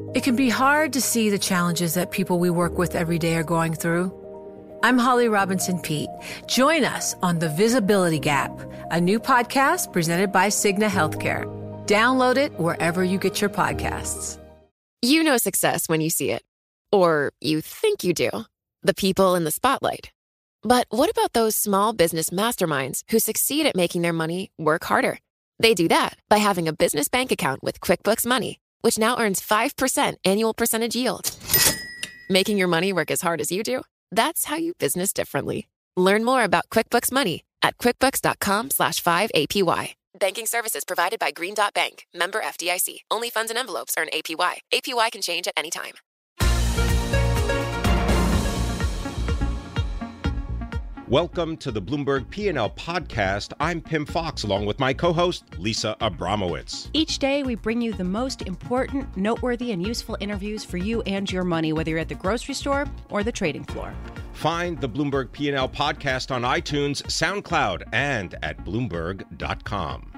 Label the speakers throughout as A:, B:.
A: It can be hard to see the challenges that people we work with every day are going through. I'm Holly Robinson Peete. Join us on The Visibility Gap, a new podcast presented by Cigna Healthcare. Download it wherever you get your podcasts.
B: You know success when you see it. Or you think you do. The people in the spotlight. But what about those small business masterminds who succeed at making their money work harder? They do that by having a business bank account with QuickBooks Money, which now earns 5% annual percentage yield. Making your money work as hard as you do? That's how you business differently. Learn more about QuickBooks Money at quickbooks.com/5APY. Banking services provided by Green Dot Bank. Member FDIC. Only funds and envelopes earn APY. APY can change at any time.
C: Welcome to the Bloomberg P&L podcast. I'm Pim Fox, along with my co-host, Lisa Abramowitz.
D: Each day, we bring you the most important, noteworthy, and useful interviews for you and your money, whether you're at the grocery store or the trading floor.
C: Find the Bloomberg P&L podcast on iTunes, SoundCloud, and at Bloomberg.com.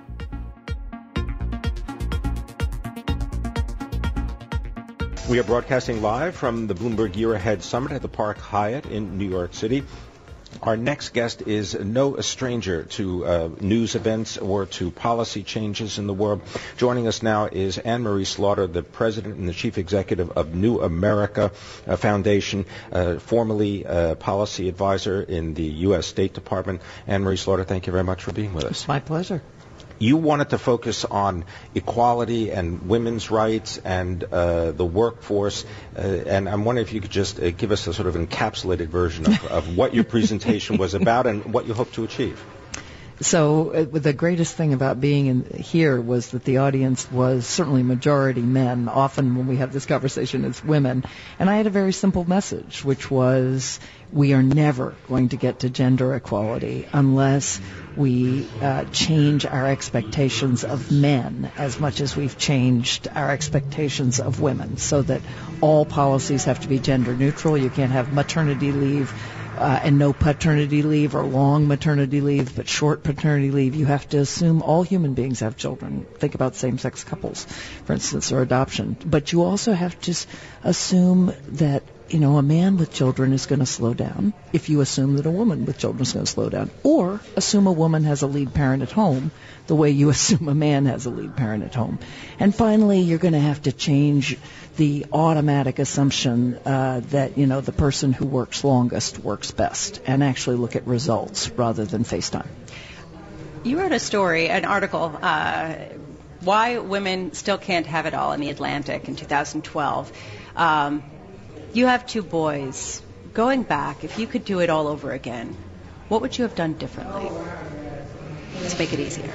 C: We are broadcasting live from the Bloomberg Year Ahead Summit at the Park Hyatt in New York City. Our next guest is no stranger to news events or to policy changes in the world. Joining us now is Anne Marie Slaughter, the president and the chief executive of New America Foundation, formerly policy advisor in the U.S. State Department. Anne Marie Slaughter, thank you very much for being with us.
E: It's my pleasure.
C: You wanted to focus on equality and women's rights and the workforce, and I'm wondering if you could just give us a sort of encapsulated version of what your presentation was about and what you hope to achieve.
E: So the greatest thing about being here was that the audience was certainly majority men. Often when we have this conversation, it's women. And I had a very simple message, which was we are never going to get to gender equality unless we change our expectations of men as much as we've changed our expectations of women, so that all policies have to be gender neutral. You can't have maternity leave and no paternity leave, or long maternity leave but short paternity leave. You have to assume all human beings have children. Think about same-sex couples, for instance, or adoption. But you also have to assume that, you know, a man with children is going to slow down if you assume that a woman with children is going to slow down. Or assume a woman has a lead parent at home the way you assume a man has a lead parent at home. And finally, you're going to have to change the automatic assumption that, you know, the person who works longest works best, and actually look at results rather than FaceTime.
D: You wrote a story, an article, Why Women Still Can't Have It All in the Atlantic in 2012. You have two boys. Going back, if you could do it all over again, what would you have done differently? Let's make it easier.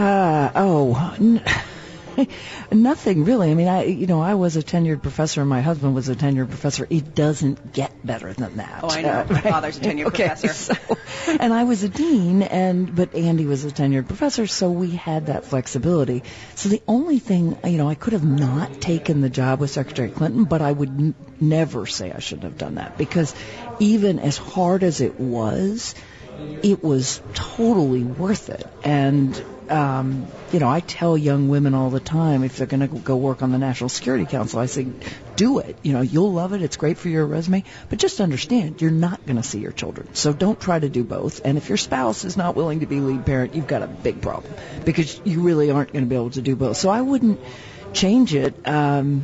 D: Nothing really. I mean, I was a tenured professor, and my husband was a tenured professor. It doesn't get better than that. Oh, I know. My father's a tenured professor.
E: So, and I was a dean, but Andy was a tenured professor, so we had that flexibility. So the only thing, I could have not taken the job with Secretary Clinton, but I would never say I shouldn't have done that, because even as hard as it was totally worth it. And I tell young women all the time, if they're going to go work on the National Security Council, I say, do it. You'll love it. It's great for your resume. But just understand, you're not going to see your children. So don't try to do both. And if your spouse is not willing to be lead parent, you've got a big problem, because you really aren't going to be able to do both. So I wouldn't change it. I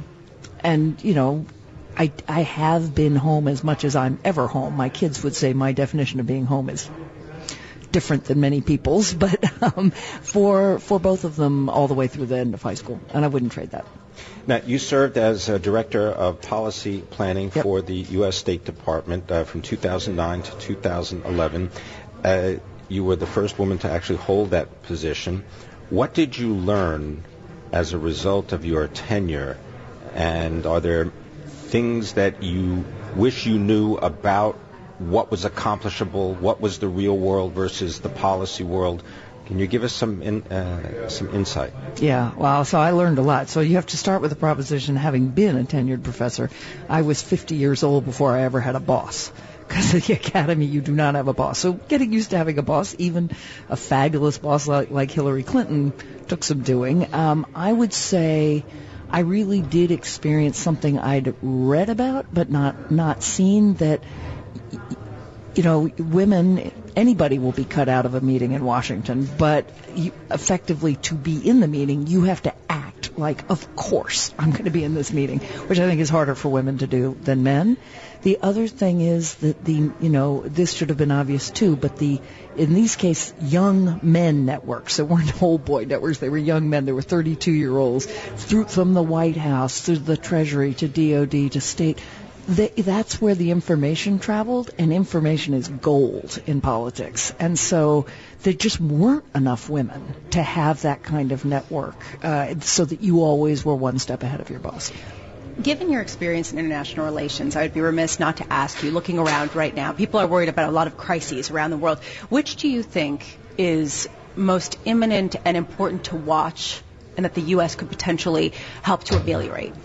E: have been home as much as I'm ever home. My kids would say my definition of being home is different than many people's, but for both of them all the way through the end of high school, and I wouldn't trade that.
C: Now, you served as Director of Policy Planning for the U.S. State Department from 2009 to 2011. You were the first woman to actually hold that position. What did you learn as a result of your tenure, and are there things that you wish you knew about what was accomplishable, what was the real world versus the policy world? Can you give us some insight?
E: Yeah, well, so I learned a lot. So you have to start with the proposition, having been a tenured professor, I was 50 years old before I ever had a boss. Because at the academy, you do not have a boss. So getting used to having a boss, even a fabulous boss like Hillary Clinton, took some doing. I would say I really did experience something I'd read about but not seen, that women, anybody will be cut out of a meeting in Washington, but effectively to be in the meeting, you have to act like, of course, I'm going to be in this meeting, which I think is harder for women to do than men. The other thing is that this should have been obvious too, but in these cases, young men networks, they weren't old boy networks, they were young men, they were 32-year-olds, from the White House, through the Treasury, to DOD, to state. That's where the information traveled, and information is gold in politics. And so there just weren't enough women to have that kind of network, so that you always were one step ahead of your boss.
D: Given your experience in international relations, I would be remiss not to ask you, looking around right now, people are worried about a lot of crises around the world. Which do you think is most imminent and important to watch, and that the U.S. could potentially help to ameliorate?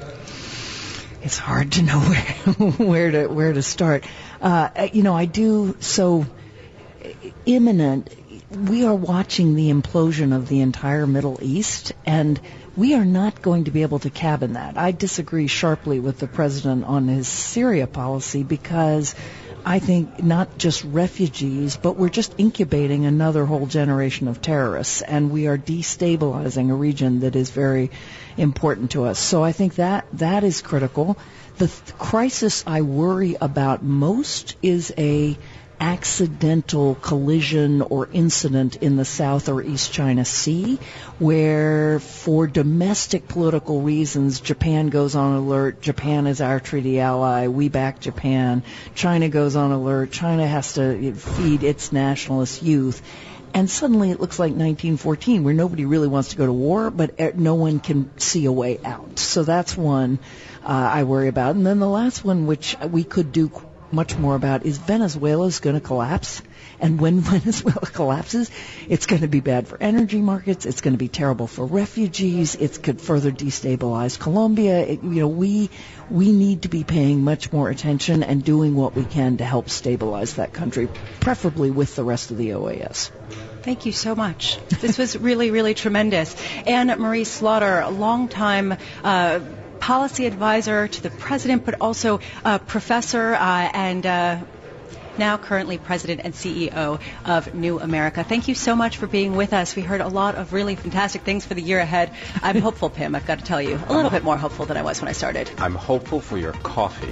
E: It's hard to know where to start. I do so imminent. We are watching the implosion of the entire Middle East, and we are not going to be able to cabin that. I disagree sharply with the president on his Syria policy, because I think not just refugees, but we're just incubating another whole generation of terrorists, and we are destabilizing a region that is very important to us. So I think that is critical. The crisis I worry about most is a accidental collision or incident in the South or East China Sea, where for domestic political reasons, Japan goes on alert. Japan is our treaty ally. We back Japan. China goes on alert. China has to feed its nationalist youth. And suddenly it looks like 1914, where nobody really wants to go to war, but no one can see a way out. So that's one I worry about. And then the last one, which we could do much more about, is Venezuela's going to collapse. And when Venezuela collapses, it's going to be bad for energy markets. It's going to be terrible for refugees. It could further destabilize Colombia. We need to be paying much more attention and doing what we can to help stabilize that country, preferably with the rest of the OAS.
D: Thank you so much. This was really, really tremendous. Anne Marie Slaughter, a longtime policy advisor to the president, but also a professor and now currently president and CEO of New America. Thank you so much for being with us. We heard a lot of really fantastic things for the year ahead. I'm hopeful, Pim, I've got to tell you. A little bit more hopeful than I was when I started.
C: I'm hopeful for your coffee.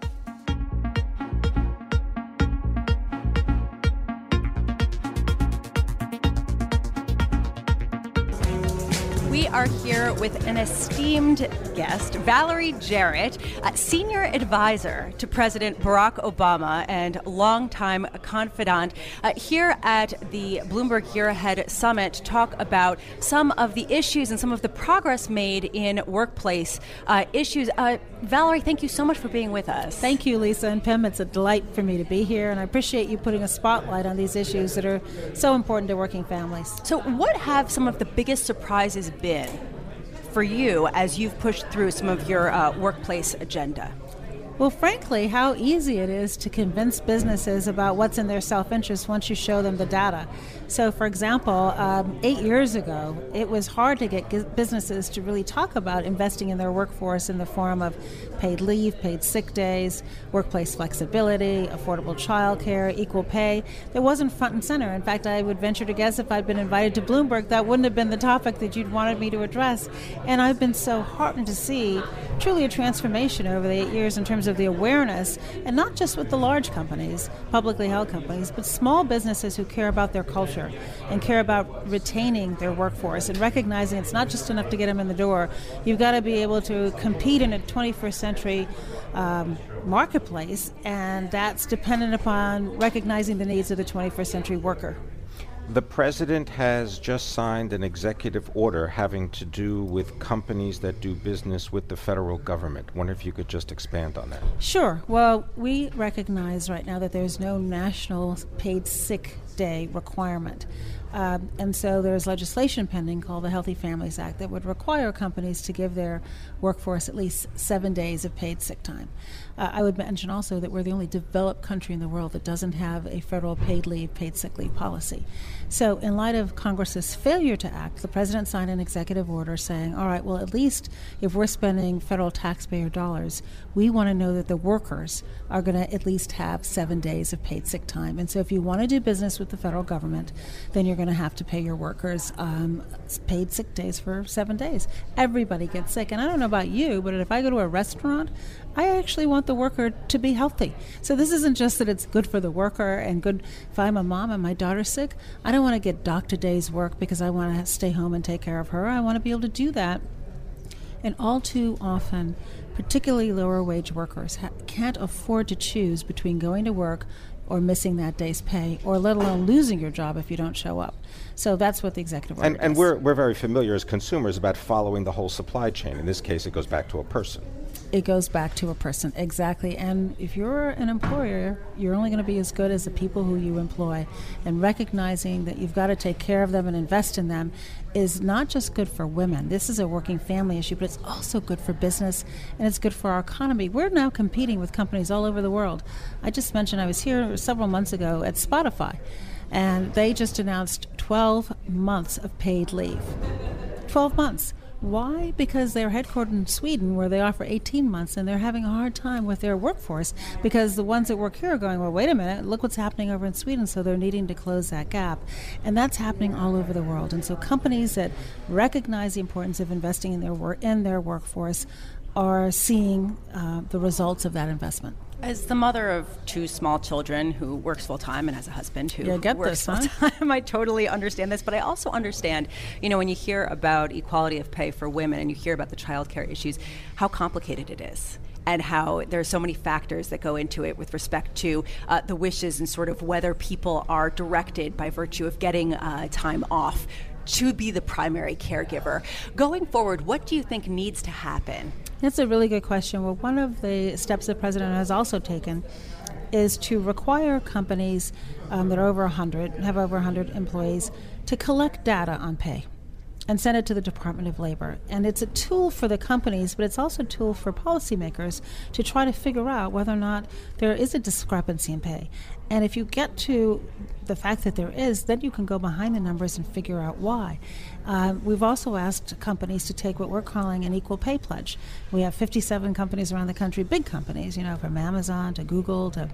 D: We are here with an esteemed guest, Valerie Jarrett, senior advisor to President Barack Obama and longtime confidant, here at the Bloomberg Year Ahead Summit to talk about some of the issues and some of the progress made in workplace issues. Valerie, thank you so much for being with us.
F: Thank you, Lisa and Pim. It's a delight for me to be here, and I appreciate you putting a spotlight on these issues that are so important to working families.
D: So what have some of the biggest surprises been for you as you've pushed through some of your workplace agenda?
F: Well, frankly, how easy it is to convince businesses about what's in their self-interest once you show them the data. So, for example, 8 years ago, it was hard to get businesses to really talk about investing in their workforce in the form of paid leave, paid sick days, workplace flexibility, affordable childcare, equal pay. That wasn't front and center. In fact, I would venture to guess if I'd been invited to Bloomberg, that wouldn't have been the topic that you'd wanted me to address. And I've been so heartened to see truly a transformation over the 8 years in terms of the awareness, and not just with the large companies, publicly held companies, but small businesses who care about their culture and care about retaining their workforce and recognizing it's not just enough to get them in the door. You've got to be able to compete in a 21st century marketplace, and that's dependent upon recognizing the needs of the 21st century worker.
C: The president has just signed an executive order having to do with companies that do business with the federal government. Wonder if you could just expand on that.
F: Sure. Well, we recognize right now that there's no national paid sick day requirement. And so there's legislation pending called the Healthy Families Act that would require companies to give their workforce at least 7 days of paid sick time. I would mention also that we're the only developed country in the world that doesn't have a federal paid leave, paid sick leave policy. So in light of Congress's failure to act, the president signed an executive order saying, all right, well, at least if we're spending federal taxpayer dollars, we want to know that the workers are going to at least have 7 days of paid sick time. And so if you want to do business with the federal government, then you're going to have to pay your workers paid sick days for 7 days. Everybody gets sick. And I don't know about you, but if I go to a restaurant, I actually want the worker to be healthy. So this isn't just that it's good for the worker and good if I'm a mom and my daughter's sick. I don't want to get doctor days work because I want to stay home and take care of her. I want to be able to do that. And all too often, particularly lower wage workers can't afford to choose between going to work or missing that day's pay, or let alone losing your job if you don't show up. So that's what the executive order does.
C: And we're very familiar as consumers about following the whole supply chain. In this case, it goes back to a person.
F: It goes back to a person, exactly. And if you're an employer, you're only going to be as good as the people who you employ. And recognizing that you've got to take care of them and invest in them is not just good for women. This is a working family issue, but it's also good for business, and it's good for our economy. We're now competing with companies all over the world. I just mentioned I was here several months ago at Spotify, and they just announced 12 months of paid leave. 12 months. Why? Because they're headquartered in Sweden, where they offer 18 months, and they're having a hard time with their workforce because the ones that work here are going, well, wait a minute, look what's happening over in Sweden, so they're needing to close that gap. And that's happening all over the world. And so companies that recognize the importance of investing in their workforce are seeing the results of that investment.
D: As the mother of 2 small children who works full-time and has a husband who works full-time, I totally understand this. But I also understand, when you hear about equality of pay for women and you hear about the child care issues, how complicated it is. And how there are so many factors that go into it with respect to the wishes and sort of whether people are directed by virtue of getting time off to be the primary caregiver. Going forward, what do you think needs to happen?
F: That's a really good question. Well, one of the steps the president has also taken is to require companies that are have over 100 employees to collect data on pay and send it to the Department of Labor. And it's a tool for the companies, but it's also a tool for policymakers to try to figure out whether or not there is a discrepancy in pay. And if you get to the fact that there is, then you can go behind the numbers and figure out why. We've also asked companies to take what we're calling an equal pay pledge. We have 57 companies around the country, big companies, from Amazon to Google to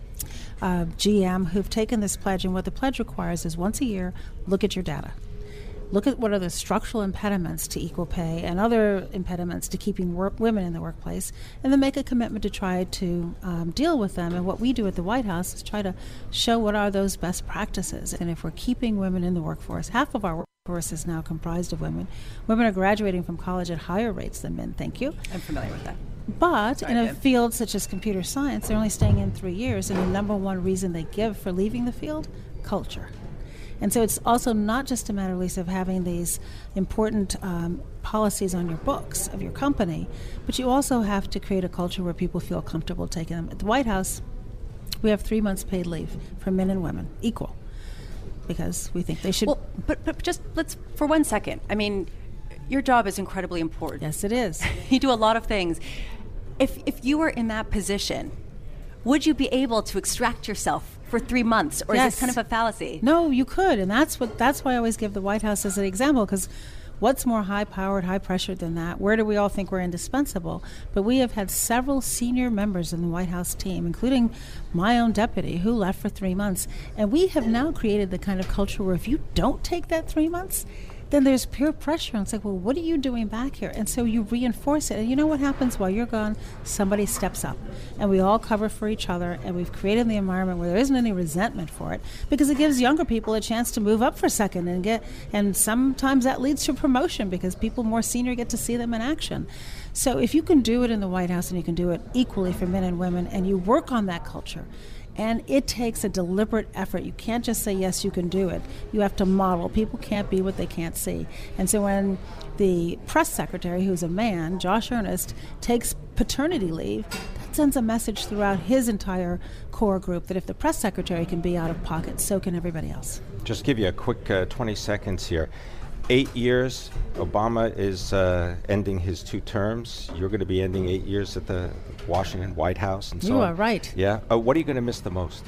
F: GM, who've taken this pledge. And what the pledge requires is once a year, look at your data. Look at what are the structural impediments to equal pay and other impediments to keeping women in the workplace, and then make a commitment to try to deal with them. And what we do at the White House is try to show what are those best practices. And if we're keeping women in the workforce, half of our workforce is now comprised of women. Women are graduating from college at higher rates than men. Thank you.
D: I'm familiar with that.
F: But in a field such as computer science, they're only staying in 3 years, and the number one reason they give for leaving the field, culture. And so it's also not just a matter, Lisa, of having these important policies on your books of your company, but you also have to create a culture where people feel comfortable taking them. At the White House, we have 3 months paid leave for men and women, equal, because we think they should.
D: Well, but just let's, for 1 second, I mean, your job is incredibly important.
F: Yes, it is.
D: You do a lot of things. If you were in that position, would you be able to extract yourself for 3 months, or
F: Yes.
D: is this kind of a fallacy?
F: No, you could, and that's why I always give the White House as an example, because what's more high-powered, high-pressured than that? Where do we all think we're indispensable? But we have had several senior members in the White House team, including my own deputy, who left for 3 months, and we have now created the kind of culture where if you don't take that 3 months, then there's peer pressure. And it's like, well, what are you doing back here? And so you reinforce it. And you know what happens while you're gone? Somebody steps up. And we all cover for each other. And we've created the environment where there isn't any resentment for it, because it gives younger people a chance to move up for a second and sometimes that leads to promotion because people more senior get to see them in action. So if you can do it in the White House, and you can do it equally for men and women, and you work on that culture, and it takes a deliberate effort. You can't just say, yes, you can do it. You have to model. People can't be what they can't see. And so when the press secretary, who's a man, Josh Earnest, takes paternity leave, that sends a message throughout his entire core group that if the press secretary can be out of pocket, so can everybody else.
C: Just give you a quick 20 seconds here. 8 years, Obama is ending his 2 terms. You're going to be ending 8 years at the Washington White House and so on.
F: You are right.
C: Yeah. What are you going to miss the most?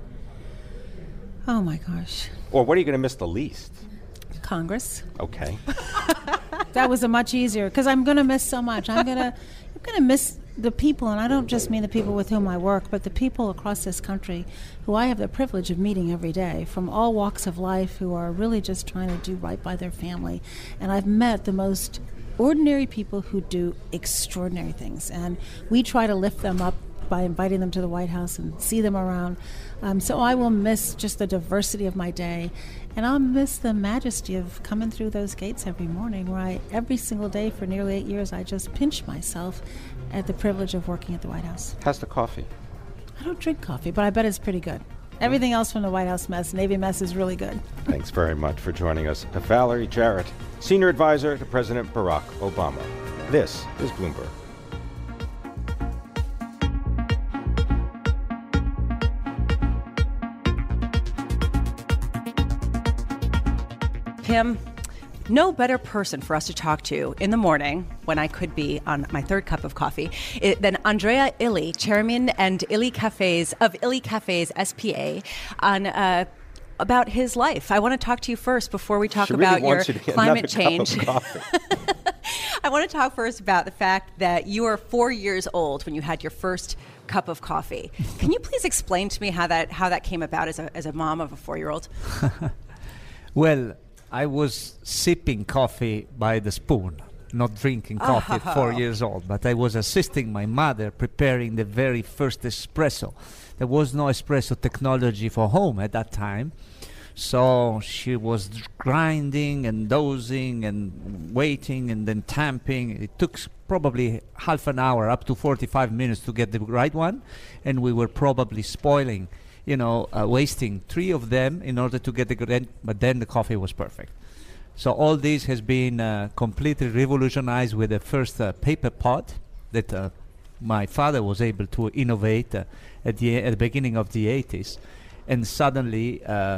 F: Oh my gosh.
C: Or what are you going to miss the least?
F: Congress.
C: Okay.
F: That was a much easier, because I'm going to miss so much. I'm going to miss the people, and I don't just mean the people with whom I work, but the people across this country who I have the privilege of meeting every day from all walks of life who are really just trying to do right by their family. And I've met the most ordinary people who do extraordinary things, and we try to lift them up by inviting them to the White House and see them around. So I will miss just the diversity of my day, and I'll miss the majesty of coming through those gates every morning, where every single day for nearly 8 years, I just pinch myself at the privilege of working at the White House.
C: How's the coffee?
F: I don't drink coffee, but I bet it's pretty good. Everything else from the White House mess, Navy mess, is really good.
C: Thanks very much for joining us. Valerie Jarrett, Senior Advisor to President Barack Obama. This is Bloomberg.
D: Kim, no better person for us to talk to in the morning when I could be on my 3rd cup of coffee than Andrea Illy, chairman and Illy Cafes of Illy Cafes SPA, on about his life. I want to talk to you first before we talk about your climate change. I want to talk first about the fact that you were 4 years old when you had your first cup of coffee. Can you please explain to me how that came about as a mom of a 4-year-old?
G: Well, I was sipping coffee by the spoon, not drinking coffee at 4 years old, but I was assisting my mother preparing the very first espresso. There was no espresso technology for home at that time, so she was grinding and dosing and waiting and then tamping. It took probably half an hour, up to 45 minutes to get the right one, and we were probably spoiling, wasting 3 of them in order to get the good, but then the coffee was perfect. So all this has been completely revolutionized with the first paper pot that my father was able to innovate at the beginning of the 80s. And suddenly,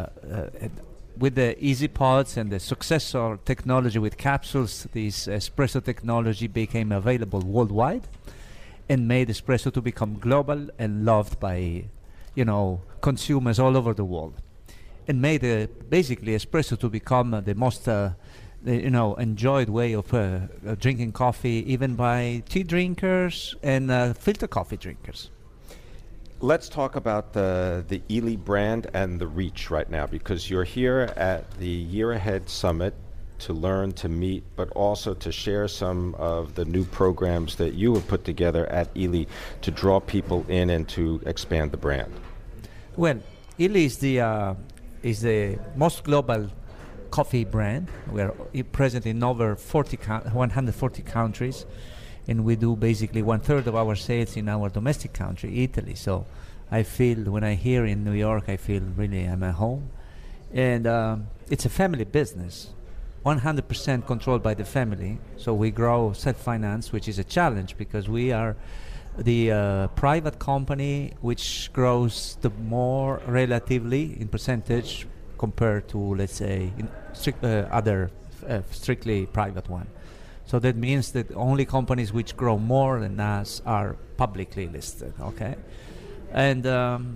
G: with the easy pods and the successor technology with capsules, this espresso technology became available worldwide and made espresso to become global and loved by consumers all over the world, and made basically espresso to become the most enjoyed way of drinking coffee, even by tea drinkers and filter coffee drinkers.
C: Let's talk about the Illy brand and the reach right now, because you're here at the Year Ahead Summit to learn, to meet, but also to share some of the new programs that you have put together at Illy to draw people in and to expand the brand.
G: Well, Illy is the most global coffee brand. We are present in over 140 countries, and we do basically 1/3 of our sales in our domestic country, Italy. So I feel, when I hear in New York, I feel really I'm at home. And it's a family business, 100% controlled by the family. So we grow self-finance, which is a challenge because we are the private company which grows the more relatively in percentage compared to, let's say, other strictly private one. So that means that only companies which grow more than us are publicly listed, okay? And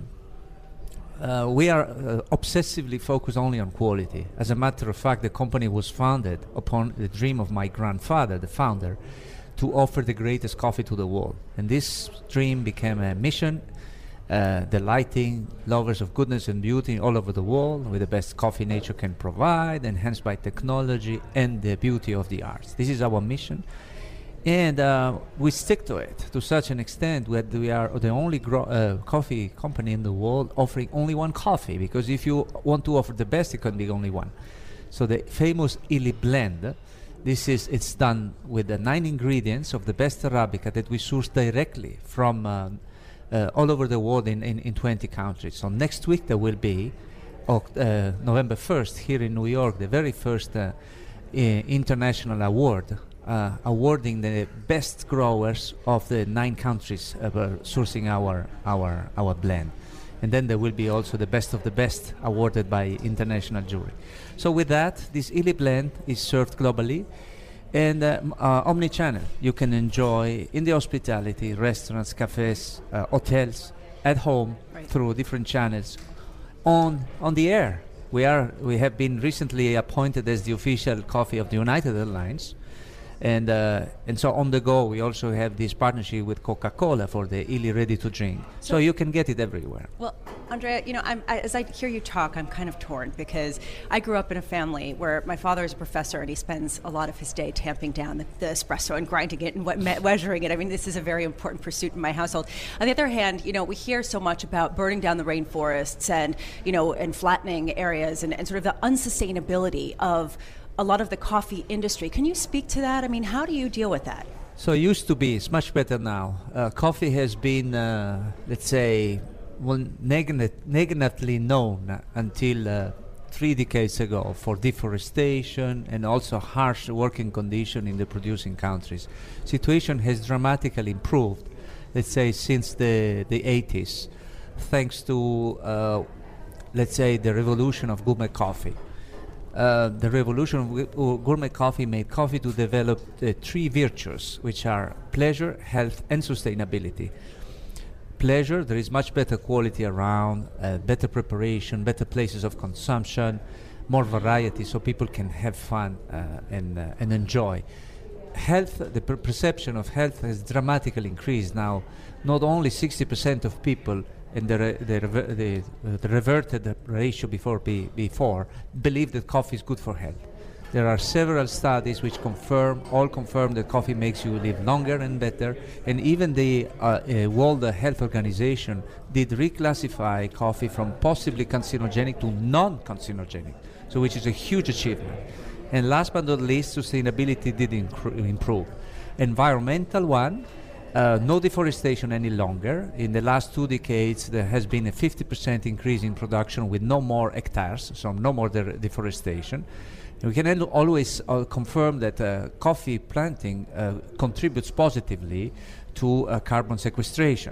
G: we are obsessively focused only on quality. As a matter of fact, the company was founded upon the dream of my grandfather, the founder, to offer the greatest coffee to the world. And this dream became a mission, delighting lovers of goodness and beauty all over the world with the best coffee nature can provide, enhanced by technology and the beauty of the arts. This is our mission. And we stick to it to such an extent that we are the only coffee company in the world offering only one coffee, because if you want to offer the best, it can be only one. So the famous Illy blend, it's done with the 9 ingredients of the best Arabica that we source directly from all over the world in 20 countries. So next week there will be, November 1st, here in New York, the very first international award awarding the best growers of the 9 countries sourcing our blend. And then there will be also the best of the best awarded by international jury. So with that, this Illy blend is served globally and omni-channel. You can enjoy in the hospitality, restaurants, cafes, hotels, at home, through different channels, on the air. We have been recently appointed as the official coffee of the United Airlines. And so on the go, we also have this partnership with Coca-Cola for the Illy ready to drink. So you can get it everywhere.
D: Well, Andrea, as I hear you talk, I'm kind of torn because I grew up in a family where my father is a professor and he spends a lot of his day tamping down the espresso and grinding it and measuring it. I mean, this is a very important pursuit in my household. On the other hand, we hear so much about burning down the rainforests and flattening areas and sort of the unsustainability of a lot of the coffee industry. Can you speak to that? I mean, how do you deal with that?
G: So it used to be, it's much better now. Coffee has been, let's say, negatively known until 3 decades ago for deforestation and also harsh working conditions in the producing countries. Situation has dramatically improved, let's say, since the 80s, thanks to, let's say, the revolution of gourmet coffee. The revolution of gourmet coffee made coffee to develop 3 virtues, which are pleasure, health, and sustainability. Pleasure, there is much better quality around, better preparation, better places of consumption, more variety so people can have fun and enjoy. Health, the perception of health has dramatically increased now. Not only 60% of people and the reverted ratio before believe that coffee is good for health. There are several studies which confirm that coffee makes you live longer and better, and even the World Health Organization did reclassify coffee from possibly carcinogenic to non-carcinogenic, so which is a huge achievement. And last but not least, sustainability did improve. Environmental one, no deforestation any longer. In the last 2 decades, there has been a 50% increase in production with no more hectares, so no more deforestation. We can always confirm that coffee planting contributes positively to carbon sequestration.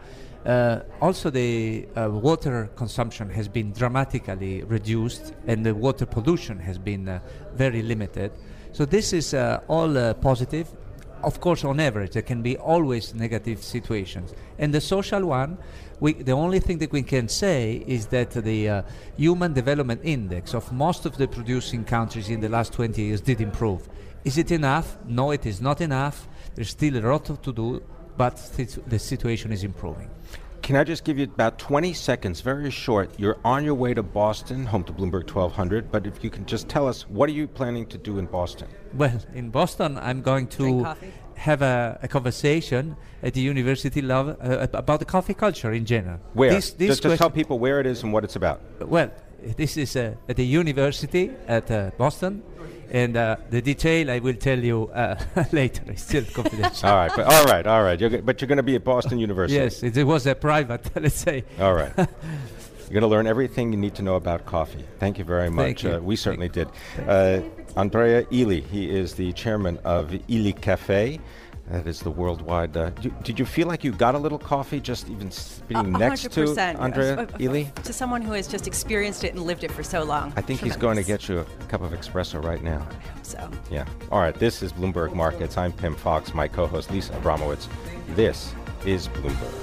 G: Also, the water consumption has been dramatically reduced, and the water pollution has been very limited. So this is all positive. Of course, on average, there can be always negative situations. And the social one, the only thing that we can say is that the Human Development Index of most of the producing countries in the last 20 years did improve. Is it enough? No, it is not enough. There's still a lot to do, but the situation is improving.
C: Can I just give you about 20 seconds, very short? You're on your way to Boston, home to Bloomberg 1200, but if you can just tell us, what are you planning to do in Boston?
G: Well, in Boston, I'm going to have a conversation at the university about the coffee culture in general.
C: Where? Just tell people where it is and what it's about.
G: Well, this is at the university at Boston. And the detail I will tell you later. It's still confidential.
C: All right. But you're going to be at Boston University.
G: Yes, it was a private, let's say.
C: All right. You're going to learn everything you need to know about coffee. Thank you very much. We certainly did. Andrea Illy, he is the chairman of Illy Cafe. That is the worldwide. Did you feel like you got a little coffee just even being next to Andrea Illy?
D: To someone who has just experienced it and lived it for so long.
C: I think he's going to get you a cup of espresso right now.
D: I hope so.
C: Yeah. All right. This is Bloomberg Markets. I'm Pim Fox, my co-host Lisa Abramowitz. This is Bloomberg.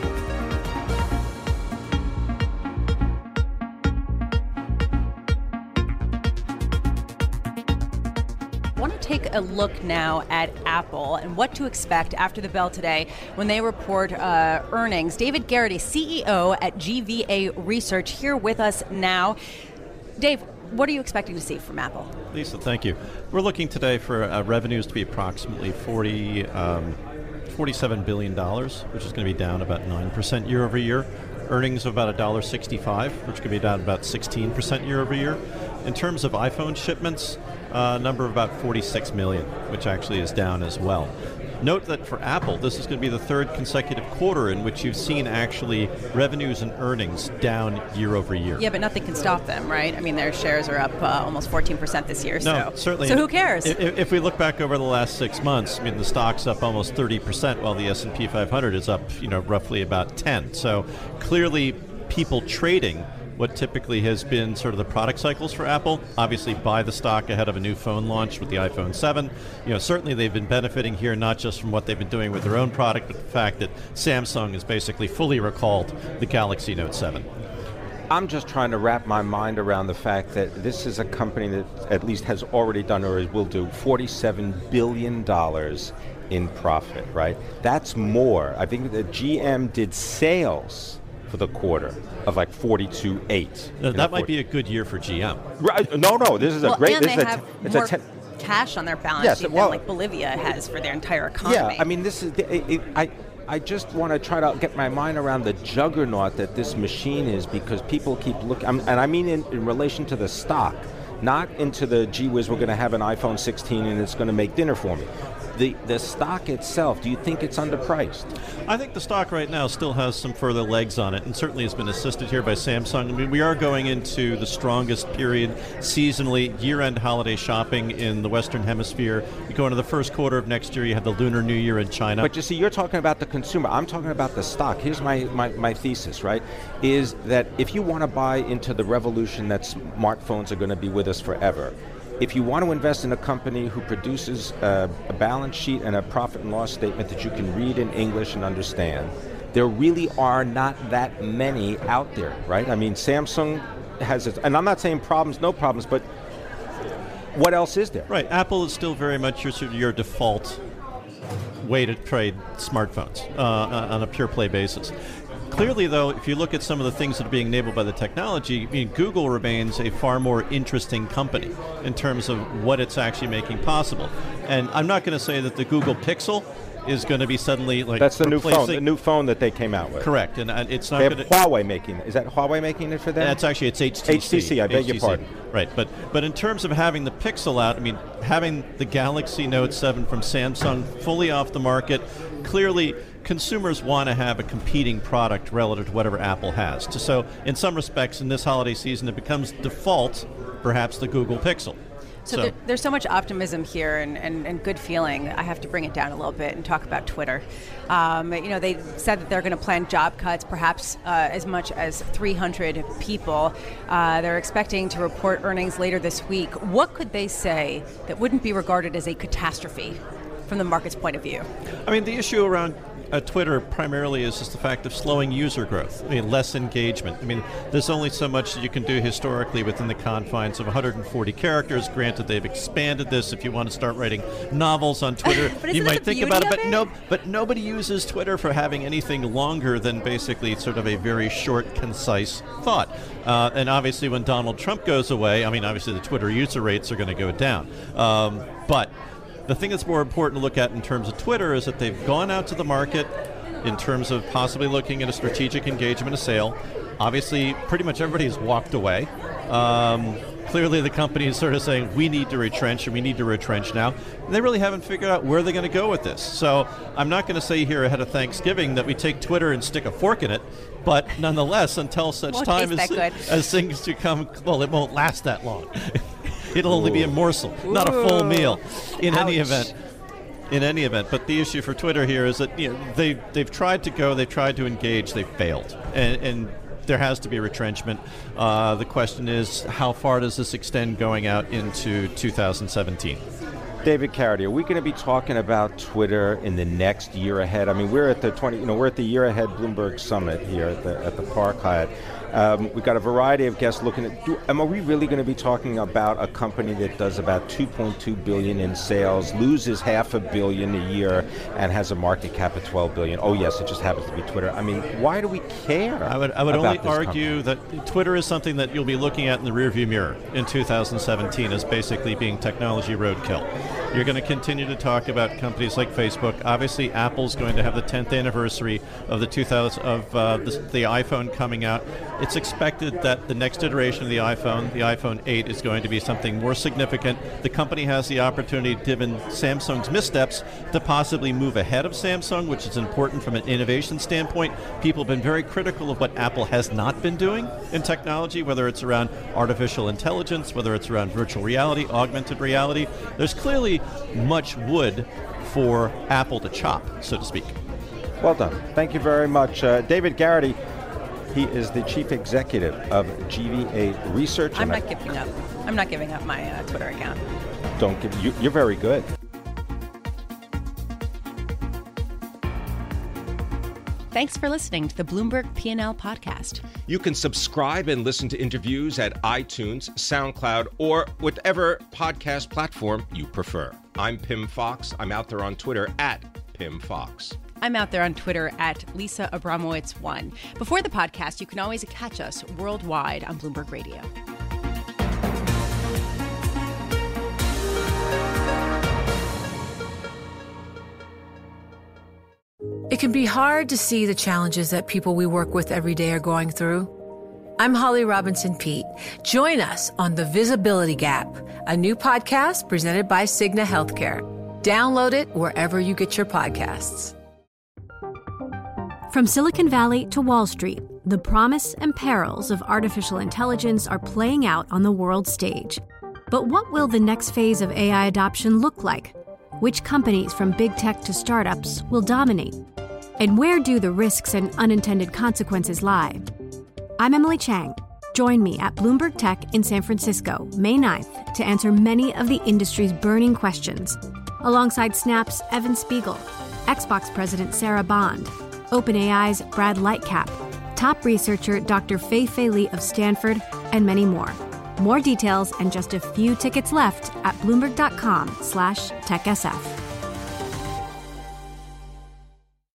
D: Take a look now at Apple and what to expect after the bell today when they report earnings. David Garrity, CEO at GVA Research, here with us now. Dave, what are you expecting to see from Apple?
H: Lisa, thank you. We're looking today for revenues to be approximately $47 billion, which is going to be down about 9% year over year. Earnings of about $1.65, which could be down about 16% year over year. In terms of iPhone shipments, a number of about 46 million, which actually is down as well. Note that for Apple, this is going to be the third consecutive quarter in which you've seen actually revenues and earnings down year over year.
D: Yeah, but nothing can stop them, right? I mean, their shares are up almost 14% this year.
H: No, certainly.
D: So who cares?
H: If we look back over the last 6 months, I mean, the stock's up almost 30%, while the S&P 500 is up, roughly about 10. So clearly, people trading what typically has been sort of the product cycles for Apple, obviously buy the stock ahead of a new phone launch with the iPhone 7. Certainly they've been benefiting here, not just from what they've been doing with their own product, but the fact that Samsung has basically fully recalled the Galaxy Note 7.
C: I'm just trying to wrap my mind around the fact that this is a company that at least has already done or will do $47 billion in profit, right? That's more. I think that GM did sales for the quarter of like 42.8.
H: That might be a good year for GM.
C: Right? No. This is a great.
D: And
C: this
D: they
C: is
D: have
C: it's
D: more
C: a
D: cash on their balance sheet than like Bolivia has for their entire economy.
C: Yeah, I mean, this is. I just want to try to get my mind around the juggernaut that this machine is, because people keep looking, and I mean in relation to the stock, not into the gee whiz, we're going to have an iPhone 16 and it's going to make dinner for me. The stock itself, do you think it's underpriced?
H: I think the stock right now still has some further legs on it, and certainly has been assisted here by Samsung. I mean, we are going into the strongest period seasonally, year-end holiday shopping in the Western Hemisphere. You go into the first quarter of next year, you have the Lunar New Year in China.
C: But you see, you're talking about the consumer. I'm talking about the stock. Here's my thesis, right, is that if you want to buy into the revolution that smartphones are going to be with us forever, if you want to invest in a company who produces a balance sheet and a profit and loss statement that you can read in English and understand, there really are not that many out there, right? I mean, Samsung has its, and I'm not saying problems, no problems, but what else is there?
H: Right, Apple is still very much your default way to trade smartphones on a pure play basis. Clearly, though, if you look at some of the things that are being enabled by the technology, I mean, Google remains a far more interesting company in terms of what it's actually making possible. And I'm not going to say that the Google Pixel is going to be suddenly like
C: that's the new phone that they came out with.
H: Correct, and it's not.
C: They have Huawei making it. Is that Huawei making it for them?
H: That's actually it's HTC.
C: HTC. I beg your pardon.
H: Right, but in terms of having the Pixel out, I mean, having the Galaxy Note 7 from Samsung fully off the market, clearly consumers want to have a competing product relative to whatever Apple has. So in some respects, in this holiday season, it becomes default, perhaps the Google Pixel.
D: So there's so much optimism here and good feeling. I have to bring it down a little bit and talk about Twitter. They said that they're going to plan job cuts, perhaps as much as 300 people. They're expecting to report earnings later this week. What could they say that wouldn't be regarded as a catastrophe from the market's point of view?
H: I mean, the issue around Twitter primarily is just the fact of slowing user growth. I mean, less engagement. I mean, there's only so much that you can do historically within the confines of 140 characters. Granted, they've expanded this. If you want to start writing novels on Twitter, you might think about it. But nobody uses Twitter for having anything longer than basically sort of a very short, concise thought. And obviously, when Donald Trump goes away, I mean, obviously the Twitter user rates are going to go down. But the thing that's more important to look at in terms of Twitter is that they've gone out to the market in terms of possibly looking at a strategic engagement, a sale. Obviously, pretty much everybody has walked away. Clearly, the company is sort of saying, we need to retrench, and we need to retrench now. And they really haven't figured out where they're going to go with this. So I'm not going to say here ahead of Thanksgiving that we take Twitter and stick a fork in it. But nonetheless, until such time as things to come, well, it won't last that long. It'll only be a morsel, not a full meal. In any event, but the issue for Twitter here is that they've tried to go, they've tried to engage, they've failed, and there has to be retrenchment. The question is, how far does this extend going out into 2017?
C: David Carradine, are we going to be talking about Twitter in the next year ahead? I mean, we're at the year ahead Bloomberg Summit here at the Park Hyatt. We've got a variety of guests looking at, are we really going to be talking about a company that does about $2.2 billion in sales, loses $500 million a year, and has a market cap of $12 billion? Oh yes, it just happens to be Twitter. I mean, why do we care?
H: I would only argue that Twitter is something that you'll be looking at in the rearview mirror in 2017 as basically being technology roadkill. You're going to continue to talk about companies like Facebook. Obviously, Apple's going to have the 10th anniversary of the iPhone coming out. It's expected that the next iteration of the iPhone 8, is going to be something more significant. The company has the opportunity, given Samsung's missteps, to possibly move ahead of Samsung, which is important from an innovation standpoint. People have been very critical of what Apple has not been doing in technology, whether it's around artificial intelligence, whether it's around virtual reality, augmented reality. There's clearly much wood for Apple to chop, so to speak.
C: Well done. Thank you very much. David Garrity, he is the chief executive of GVA Research.
D: I'm not giving up. I'm not giving up my Twitter account.
C: Don't give. You're very good.
D: Thanks for listening to the Bloomberg P&L podcast.
I: You can subscribe and listen to interviews at iTunes, SoundCloud, or whatever podcast platform you prefer. I'm Pim Fox. I'm out there on Twitter at Pim Fox.
D: I'm out there on Twitter at Lisa Abramowitz1. Before the podcast, you can always catch us worldwide on Bloomberg Radio.
A: It can be hard to see the challenges that people we work with every day are going through. I'm Holly Robinson Peete. Join us on The Visibility Gap, a new podcast presented by Cigna Healthcare. Download it wherever you get your podcasts.
J: From Silicon Valley to Wall Street, the promise and perils of artificial intelligence are playing out on the world stage. But what will the next phase of AI adoption look like? Which companies, from big tech to startups, will dominate? And where do the risks and unintended consequences lie? I'm Emily Chang. Join me at Bloomberg Tech in San Francisco, May 9th, to answer many of the industry's burning questions, alongside Snap's Evan Spiegel, Xbox President Sarah Bond, OpenAI's Brad Lightcap, top researcher Dr. Fei-Fei Li of Stanford, and many more. More details and just a few tickets left at Bloomberg.com/TechSF.